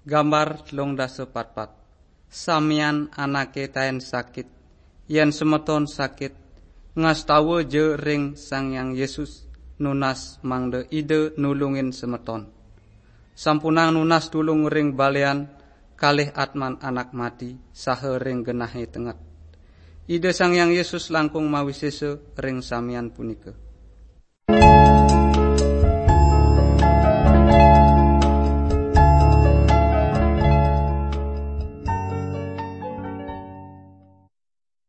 Gambar 34. Samian anake taen sakit, yen semeton sakit, ngastawa je ring Sang Hyang Yesus nunas mangde ide nulungin semeton. Sampunang nunas tulung ring balean kalih atman anak mati saha ring genahe tenget. Ide Sang Hyang Yesus langkung mawisese ring samian punika.